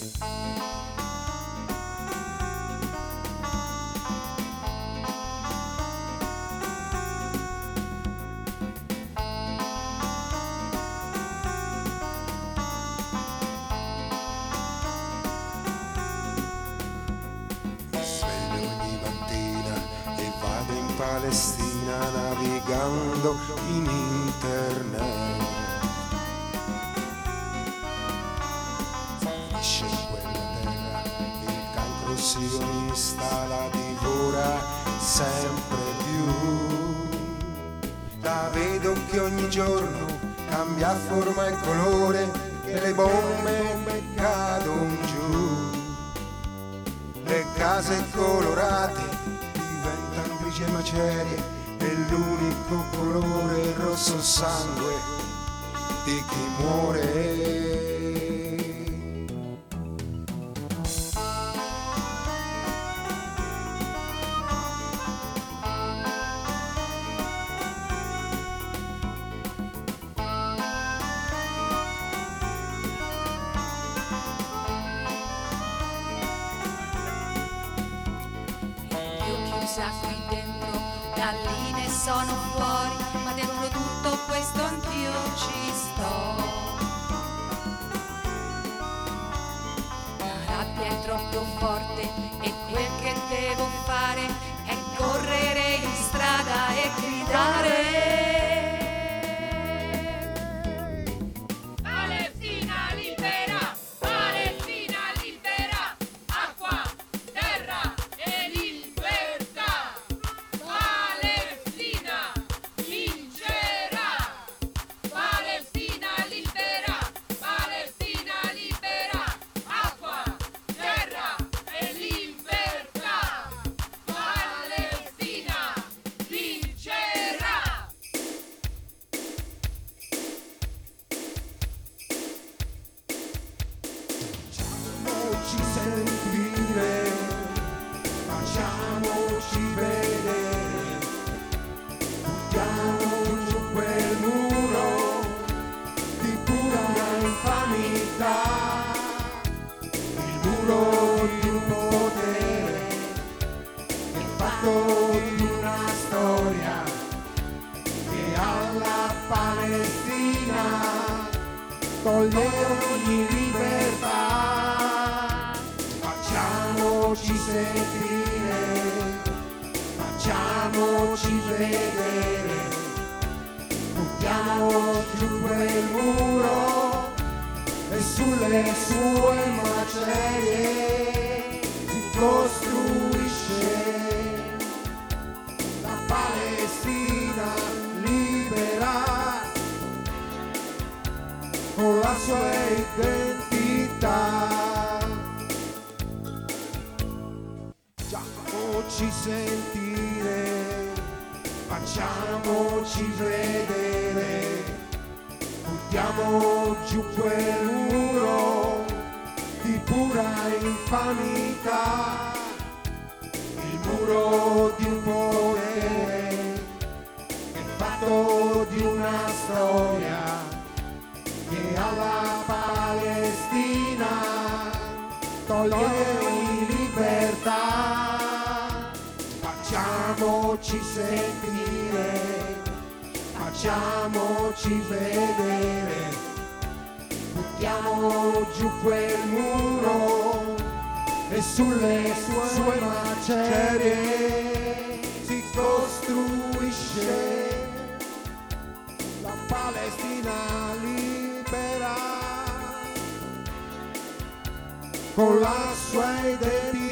Palestina navigando in internet. Finisce in quella terra, il cancro sionista la divora sempre più. La vedo che ogni giorno cambia forma e colore, che le bombe cadono giù. Le case colorate grigie macerie e l'unico colore il rosso sangue di chi muore. Qui dentro, da lì ne sono fuori, ma dentro tutto questo anch'io ci sto. La rabbia è troppo forte e quel che devo fare è correre in strada e gridare. Sentire, facciamoci vedere, buttiamo giù quel muro di pura infamità, il muro di un potere, il fatto di una storia che alla Palestina toglie ogni libertà. Facciamoci sentire, facciamoci vedere, buttiamo giù quel muro e sulle sue macerie si costruisce la Palestina libera con la sua identità. Facciamoci sentire, facciamoci vedere, buttiamo giù quel muro di pura infamità, il muro di un potere, il fatto di una storia che alla Palestina toglie ogni libertà. Facciamoci sentire, facciamoci vedere, buttiamo giù quel muro e sulle sue macerie si costruisce la Palestina libera con la sua identità.